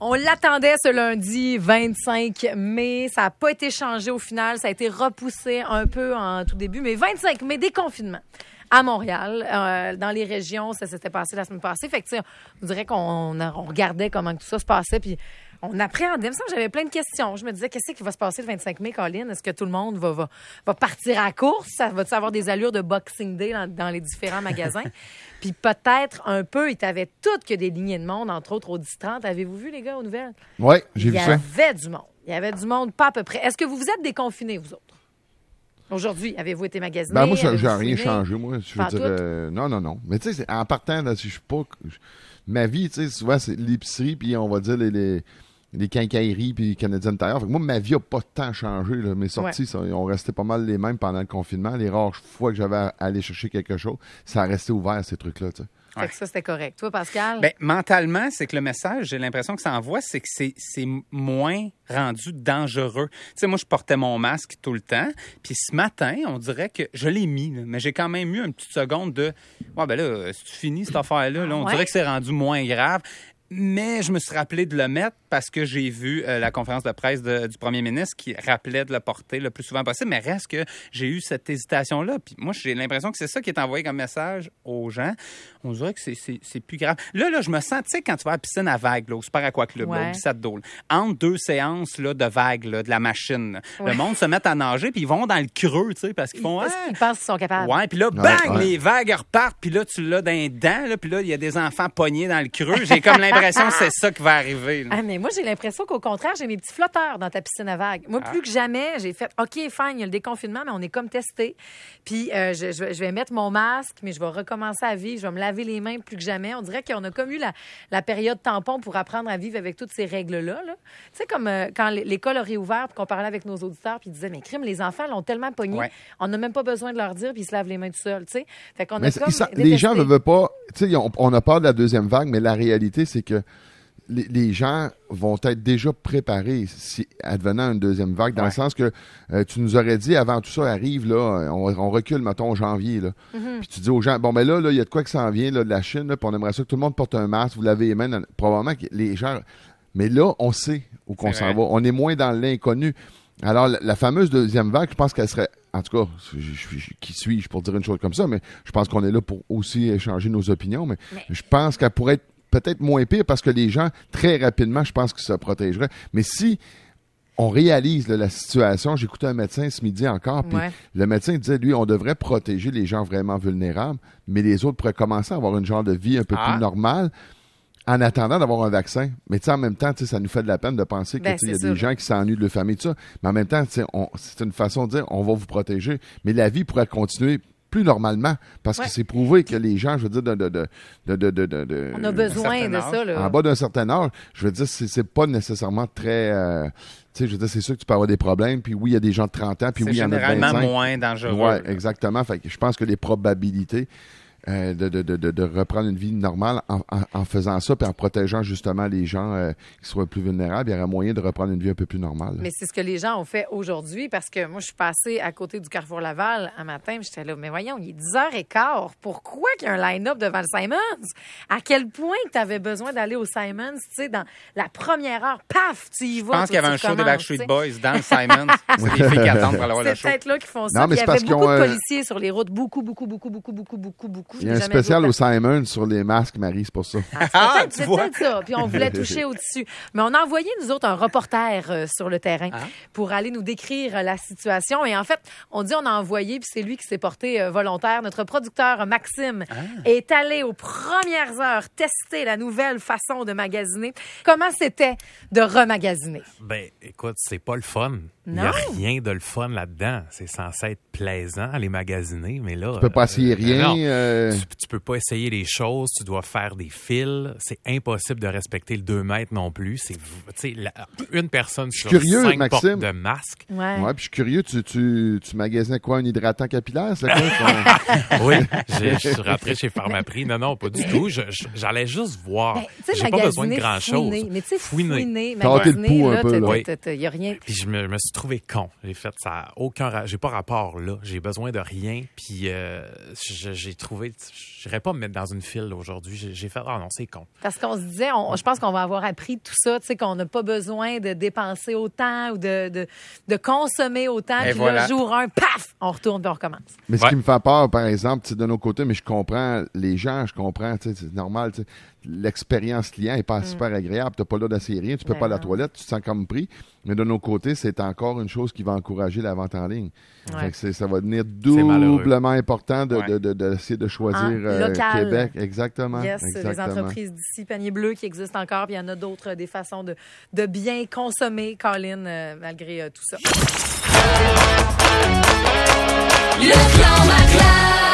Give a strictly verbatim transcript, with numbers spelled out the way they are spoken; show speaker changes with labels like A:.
A: On l'attendait ce lundi vingt-cinq mai. Ça n'a pas été changé au final. Ça a été repoussé un peu en tout début. Mais vingt-cinq mai, déconfinement à Montréal. Euh, dans les régions, ça s'était passé la semaine passée. Fait que, tu sais, on dirait qu'on on regardait comment tout ça se passait. Puis on appréhendait. Ça, j'avais plein de questions. Je me disais, qu'est-ce qui va se passer le vingt-cinq mai, Colin? Est-ce que tout le monde va, va, va partir à la course? Ça va-tu avoir des allures de Boxing Day dans, dans les différents magasins? Puis peut-être un peu, il t'avait toutes que des lignées de monde, entre autres au dix trente. Avez-vous vu, les gars, aux nouvelles?
B: Oui, j'ai vu ça.
A: Il y avait du monde. Il y avait du monde, pas à peu près. Est-ce que vous vous êtes déconfinés, vous autres? Aujourd'hui, avez-vous été magasiné?
B: Ben moi, j'ai rien changé, moi. Je veux
A: Pas
B: dire, euh, non, non, non. Mais tu sais, en partant, là, si je suis pas... je- ma vie, tu sais, souvent, c'est l'épicerie, puis on va dire les... les les quincailleries puis les Canadian Tire. Fait que moi, ma vie n'a pas tant changé. Là. Mes sorties, ça, ont resté pas mal les mêmes pendant le confinement. Les rares fois que j'avais à aller chercher quelque chose, ça a resté ouvert, ces trucs-là. Tu sais.
A: Fait que ça, c'était correct. Toi, Pascal?
C: Ben, mentalement, c'est que le message, j'ai l'impression que ça envoie, c'est que c'est, c'est moins rendu dangereux. Tu sais, moi, je portais mon masque tout le temps. Puis ce matin, on dirait que je l'ai mis, là, mais j'ai quand même eu une petite seconde de « Ouais, ben là, c'est fini cette affaire-là. Là, on
A: Ouais.
C: dirait que c'est rendu moins grave. » Mais je me suis rappelé de le mettre parce que j'ai vu euh, la conférence de presse de- du premier ministre qui rappelait de le porter le plus souvent possible. Mais reste que j'ai eu cette hésitation-là. Puis moi, j'ai l'impression que c'est ça qui est envoyé comme message aux gens. On dirait que c'est, c'est, c'est plus grave. Là, là, je me sens, tu sais, quand tu vas à la piscine à vagues, là, au Super Aqua Club,
A: Ouais.
C: là, au Glissade d'eau, là, entre deux séances là, de vagues, là, de la machine, là,
A: Ouais.
C: le monde se met à nager puis ils vont dans le creux, tu sais, parce qu'ils font...
A: Parce
C: Ah!
A: qu'ils pensent qu'ils sont capables.
C: Ouais, puis là, bang,
B: Ouais, ouais.
C: les vagues repartent, puis là, tu l'as dans les dents, là, puis là, il y a des enfants pognés dans le creux. J'ai comme l'impression que c'est ça qui va arriver. là.
A: Ah, mais moi, j'ai l'impression qu'au contraire, j'ai mes petits flotteurs dans ta piscine à vagues. Moi, plus que jamais, j'ai fait OK, fine, il y a le déconfinement, mais on est comme testé. Puis, euh, je, je vais- je vais mettre mon masque, mais je vais recommencer à vivre. Je vais me laver les mains plus que jamais. On dirait qu'on a comme eu la, la période tampon pour apprendre à vivre avec toutes ces règles-là. là. Tu sais, comme euh, quand l- l'école a réouvert, puis qu'on parlait avec nos auditeurs, puis ils disaient, mais crime, les enfants l'ont tellement pogné,
C: Ouais.
A: on n'a même pas besoin de leur dire, puis ils se lavent les mains tout seuls. Tu sais, fait qu'on a
B: Mais c'est-
A: comme
B: ça- les
A: détesté.
B: gens ne veulent pas... Tu sais, on, on a peur de la deuxième vague, mais la réalité, c'est que les, les gens vont être déjà préparés si advenant une deuxième vague, dans
C: Ouais.
B: le sens que euh, tu nous aurais dit avant tout ça arrive, là, on, on recule, mettons, en janvier, là.
A: Mm-hmm.
B: Puis tu dis aux gens, bon, ben là, là, il y a de quoi que ça en vient, là, de la Chine, là, puis on aimerait ça que tout le monde porte un masque, vous lavez les mains, dans- probablement que les gens... Mais là, on sait où qu'on
C: C'est
B: s'en
C: vrai.
B: va. On est moins dans l'inconnu. Alors, la, la fameuse deuxième vague, je pense qu'elle serait... En tout cas, je, je- je- qui suis-je pour dire une chose comme ça, mais je pense qu'on est là pour aussi échanger nos opinions, mais,
A: Mais-
B: je pense qu'elle pourrait être peut-être moins pire parce que les gens, très rapidement, je pense qu'ils se protégeraient. Mais si on réalise là, la situation, j'écoutais un médecin ce midi encore, puis
A: Ouais.
B: le médecin disait, lui, on devrait protéger les gens vraiment vulnérables, mais les autres pourraient commencer à avoir une genre de vie un peu
C: Ah.
B: plus normale en attendant d'avoir un vaccin. Mais tu sais, en même temps, tu sais, ça nous fait de la peine de penser
A: Ben,
B: qu'il y a
A: c'est
B: des
A: sûr.
B: gens qui s'ennuient de leur famille, tout ça. Mais en même temps, tu sais, on- c'est une façon de dire, on va vous protéger. Mais la vie pourrait continuer plus normalement, parce
A: Ouais.
B: que c'est prouvé que les gens, je veux dire, de... de, de, de, de, de, de- de-
A: On a besoin
C: certain
A: de
C: âge.
A: ça. Là.
B: en bas d'un certain âge, je veux dire, c'est, c'est pas nécessairement très... euh, tu sais, je veux dire, c'est sûr que tu peux avoir des problèmes, puis oui, il y a des gens de trente ans, puis
C: C'est
B: oui, il y en a de
C: généralement
B: vingt-cinq.
C: moins dangereux.
B: Oui, exactement. Fait que je pense que les probabilités euh, de, de, de, de, de reprendre une vie normale en, en, en faisant ça, puis en protégeant justement les gens euh, qui soient plus vulnérables, il y aurait moyen de reprendre une vie un peu plus normale.
A: Mais c'est ce que les gens ont fait aujourd'hui parce que moi, je suis passée à côté du Carrefour Laval un matin, puis j'étais là, mais voyons, il est dix heures quinze. Pourquoi qu'il y a un line-up devant le Simons? À quel point tu avais besoin d'aller au Simons, tu sais, dans la première heure, paf, tu y vas.
C: Je pense qu'il y avait un show des
A: commences,
C: Backstreet
A: tu sais.
C: Boys dans le Simons. C'est les filles qui attendent pour aller voir le
A: C'est
C: show.
A: peut-être là qu'ils font ça.
B: Non, mais
A: Puis
B: c'est
A: il y
B: parce
A: avait
B: qu'ils
A: beaucoup
B: ont,
A: de
B: euh,
A: policiers sur les routes, beaucoup, beaucoup, beaucoup, beaucoup, beaucoup, beaucoup, beaucoup.
B: Il y a un spécial au Simon sur les masques, Marie, c'est pour ça.
A: Ah, c'est
C: Ah,
A: peut-être,
C: tu
A: c'est
C: vois.
A: peut-être ça. Puis on voulait toucher au-dessus. Mais on a envoyé, nous autres, un reporter euh, sur le terrain
C: Ah.
A: pour aller nous décrire euh, la situation. Et en fait, on dit on a envoyé, puis c'est lui qui s'est porté euh, volontaire. Notre producteur, Maxime,
C: Ah.
A: est allé aux premières heures tester la nouvelle façon de magasiner. Comment c'était de remagasiner?
D: Ben, écoute, c'est pas le fun. Il n'y a
A: Non.
D: rien de le fun là-dedans. C'est censé être plaisant, les magasiner, mais là...
B: Tu peux pas essayer
D: euh,
B: rien.
D: non.
B: euh,
D: Tu, tu peux pas essayer les choses, tu dois faire des fils. C'est impossible de respecter le deux mètres non plus. C'est, tu sais, la- une personne
B: suis
D: sur
B: curieux,
D: cinq
B: Maxime.
D: porte de masque.
A: Ouais.
B: Ouais, puis je suis curieux, tu, tu, tu magasinais quoi, un hydratant capillaire, c'est quoi? ton-
D: Oui, j'ai- je suis rentré chez Pharmaprix. Non, non, pas du tout. Je- je- j'allais juste voir.
A: Ben, tu sais,
D: J'ai pas besoin de
A: magasiner,
D: grand-chose.
A: fouiner. Mais tu sais,
D: Fouiner.
A: fouiner,
B: T'as hâté le
A: magasiner,
B: pouls un
A: là,
B: peu,
A: t'as-
B: là.
D: Oui.
A: t'as- t'as- y a rien.
D: Puis je me, me suis trouvé con. J'ai fait ça. a Aucun, ra- j'ai pas rapport là. J'ai besoin de rien. Puis euh, je- j'ai trouvé je n'irais pas me mettre dans une file aujourd'hui. J'ai, j'ai fait, ah oh non, c'est con.
A: Parce qu'on se disait, on, je pense qu'on va avoir appris tout ça, tu sais, qu'on n'a pas besoin de dépenser autant ou de, de, de consommer autant.
C: Et
A: Puis
C: voilà.
A: là, jour un, paf, on retourne puis on recommence.
B: Mais ce
D: Ouais.
B: qui me fait peur, par exemple, c'est de nos côtés, mais je comprends les gens, je comprends, tu sais, c'est normal, tu sais, l'expérience client n'est pas
A: Mm.
B: super agréable. Tu n'as pas là d'essayer rien, tu peux
A: Ben
B: pas à la
A: non.
B: toilette, tu te sens comme pris. Mais de nos côtés, c'est encore une chose qui va encourager la vente en ligne.
A: Ouais.
B: Fait que c'est- ça va devenir
D: malheureux.
B: doublement important de,
C: Ouais.
B: de, de, d'essayer de choisir
A: En
B: euh,
A: local.
B: Québec. Exactement.
A: Yes,
B: exactement.
A: les entreprises d'ici, Panier Bleu qui existent encore, puis il y en a d'autres, euh, des façons de, de bien consommer, Colin, euh, malgré euh, tout ça.
E: Le clan Macleod.